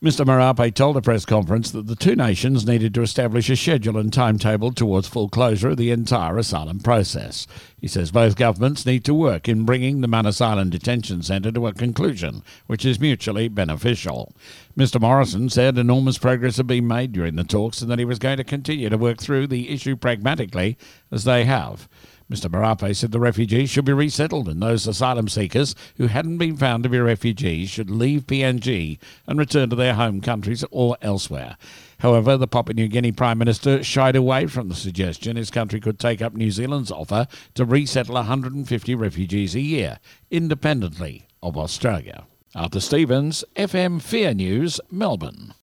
Mr Marape told a press conference that the two nations needed to establish a schedule and timetable towards full closure of the entire asylum process. He says both governments need to work in bringing the Manus Island Detention Centre to a conclusion, which is mutually beneficial. Mr Morrison said enormous progress had been made during the talks and that he was going to continue to work through the issue pragmatically, as they have. Mr Marape said the refugees should be resettled and those asylum seekers who hadn't been found to be refugees should leave PNG and return to their home countries or elsewhere. However, the Papua New Guinea Prime Minister shied away from the suggestion his country could take up New Zealand's offer to resettle 150 refugees a year, independently of Australia. Arthur Stevens, FM Fear News, Melbourne.